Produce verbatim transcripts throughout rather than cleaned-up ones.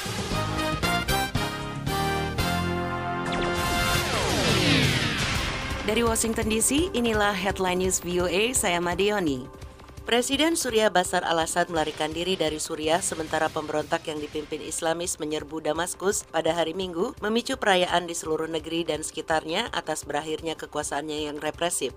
Dari Washington D C, inilah Headline News V O A, saya Madioni. Presiden Suriah Bashar al-Assad melarikan diri dari Suriah sementara pemberontak yang dipimpin Islamis menyerbu Damaskus pada hari Minggu, memicu perayaan di seluruh negeri dan sekitarnya atas berakhirnya kekuasaannya yang represif.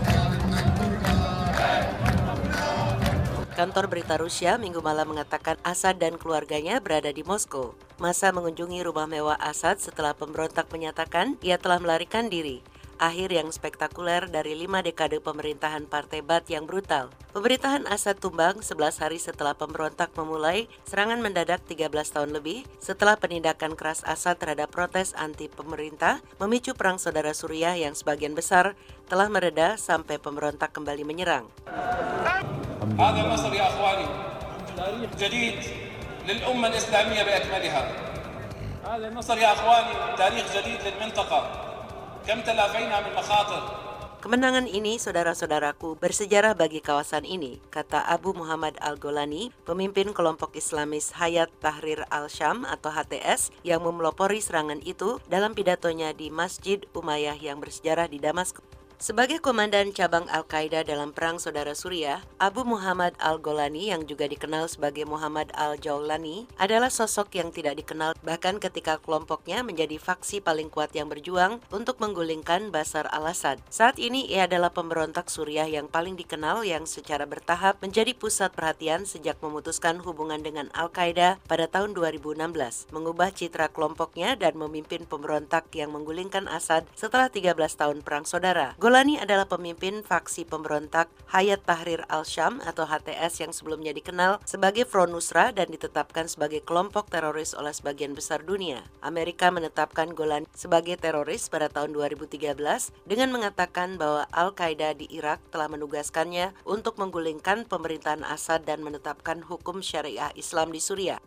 Kantor berita Rusia Minggu malam mengatakan Assad dan keluarganya berada di Moskow. Massa mengunjungi rumah mewah Assad setelah pemberontak menyatakan ia telah melarikan diri. Akhir yang spektakuler dari lima dekade pemerintahan Partai Baath yang brutal. Pemerintahan Assad tumbang sebelas hari setelah pemberontak memulai serangan mendadak tiga belas tahun lebih setelah penindakan keras Assad terhadap protes anti pemerintah memicu perang saudara Suriah yang sebagian besar telah mereda sampai pemberontak kembali menyerang. هذا مصر يا اخواني جديد للامه الاسلاميه باكملها هذا مصر يا اخواني تاريخ جديد للمنطقه كم تلافينا من مخاطر. Kemenangan ini, saudara-saudaraku, bersejarah bagi kawasan ini, kata Abu Muhammad Al-Golani, pemimpin kelompok Islamis Hayat Tahrir Al-Syam atau H T S yang memelopori serangan itu dalam pidatonya di Masjid Umayyah yang bersejarah di Damaskus. Sebagai komandan cabang Al-Qaeda dalam Perang Saudara Suriah, Abu Muhammad Al-Golani yang juga dikenal sebagai Muhammad Al-Jawlani adalah sosok yang tidak dikenal bahkan ketika kelompoknya menjadi faksi paling kuat yang berjuang untuk menggulingkan Bashar al-Assad. Saat ini ia adalah pemberontak Suriah yang paling dikenal yang secara bertahap menjadi pusat perhatian sejak memutuskan hubungan dengan Al-Qaeda pada tahun dua ribu enam belas, mengubah citra kelompoknya dan memimpin pemberontak yang menggulingkan Assad setelah tiga belas tahun Perang Saudara. Golani adalah pemimpin faksi pemberontak Hayat Tahrir Al-Syam atau H T S yang sebelumnya dikenal sebagai Front Nusra dan ditetapkan sebagai kelompok teroris oleh sebagian besar dunia. Amerika menetapkan Golani sebagai teroris pada tahun dua ribu tiga belas dengan mengatakan bahwa Al-Qaeda di Irak telah menugaskannya untuk menggulingkan pemerintahan Assad dan menetapkan hukum syariah Islam di Suriah.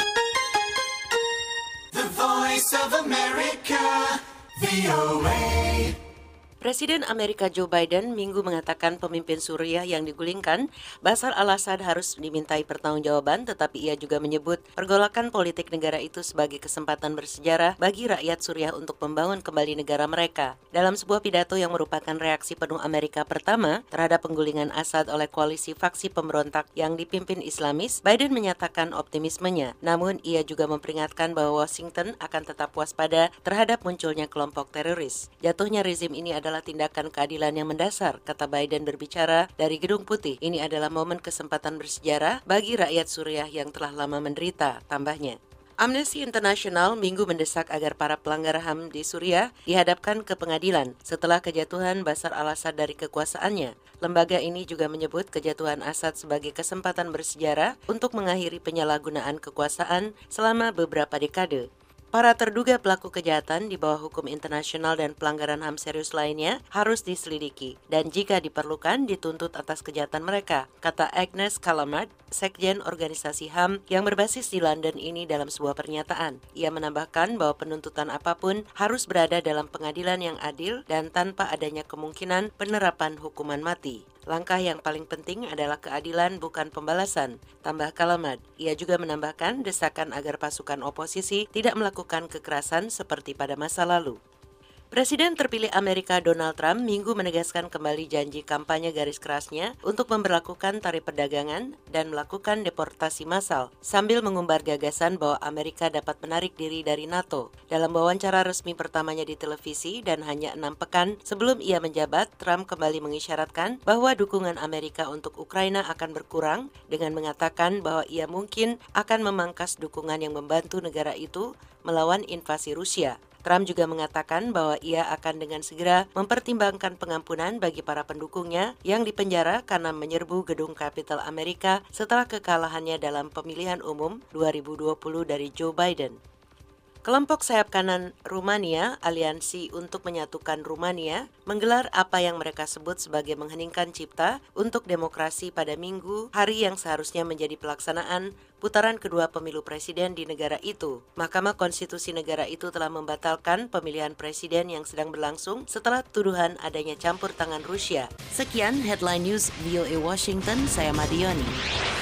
The Voice of America, V O A. Presiden Amerika Joe Biden Minggu mengatakan pemimpin Suriah yang digulingkan, Bashar al-Assad harus dimintai pertanggungjawaban, tetapi ia juga menyebut pergolakan politik negara itu sebagai kesempatan bersejarah bagi rakyat Suriah untuk membangun kembali negara mereka. Dalam sebuah pidato yang merupakan reaksi penuh Amerika pertama terhadap penggulingan Assad oleh koalisi faksi pemberontak yang dipimpin Islamis, Biden menyatakan optimismenya. Namun ia juga memperingatkan bahwa Washington akan tetap waspada terhadap munculnya kelompok teroris. Jatuhnya rezim ini adalah adalah tindakan keadilan yang mendasar, kata Biden berbicara dari Gedung Putih. Ini adalah momen kesempatan bersejarah bagi rakyat Suriah yang telah lama menderita, tambahnya. Amnesty International Minggu mendesak agar para pelanggar H A M di Suriah dihadapkan ke pengadilan setelah kejatuhan Bashar al-Assad dari kekuasaannya. Lembaga ini juga menyebut kejatuhan Assad sebagai kesempatan bersejarah untuk mengakhiri penyalahgunaan kekuasaan selama beberapa dekade. Para terduga pelaku kejahatan di bawah hukum internasional dan pelanggaran H A M serius lainnya harus diselidiki dan jika diperlukan dituntut atas kejahatan mereka, kata Agnes Callamard, sekjen organisasi H A M yang berbasis di London ini dalam sebuah pernyataan. Ia menambahkan bahwa penuntutan apapun harus berada dalam pengadilan yang adil dan tanpa adanya kemungkinan penerapan hukuman mati. Langkah yang paling penting adalah keadilan bukan pembalasan, tambah Callamard. Ia juga menambahkan desakan agar pasukan oposisi tidak melakukan kekerasan seperti pada masa lalu. Presiden terpilih Amerika Donald Trump Minggu menegaskan kembali janji kampanye garis kerasnya untuk memberlakukan tarif perdagangan dan melakukan deportasi massal, sambil mengumbar gagasan bahwa Amerika dapat menarik diri dari NATO. Dalam wawancara resmi pertamanya di televisi dan hanya enam pekan sebelum ia menjabat, Trump kembali mengisyaratkan bahwa dukungan Amerika untuk Ukraina akan berkurang dengan mengatakan bahwa ia mungkin akan memangkas dukungan yang membantu negara itu melawan invasi Rusia. Trump juga mengatakan bahwa ia akan dengan segera mempertimbangkan pengampunan bagi para pendukungnya yang dipenjara karena menyerbu gedung Kapitol Amerika setelah kekalahannya dalam pemilihan umum dua ribu dua puluh dari Joe Biden. Kelompok sayap kanan Rumania, Aliansi untuk Menyatukan Rumania, menggelar apa yang mereka sebut sebagai mengheningkan cipta untuk demokrasi pada Minggu, hari yang seharusnya menjadi pelaksanaan putaran kedua pemilu presiden di negara itu. Mahkamah Konstitusi negara itu telah membatalkan pemilihan presiden yang sedang berlangsung setelah tuduhan adanya campur tangan Rusia. Sekian Headline News V O A Washington, saya Madioni.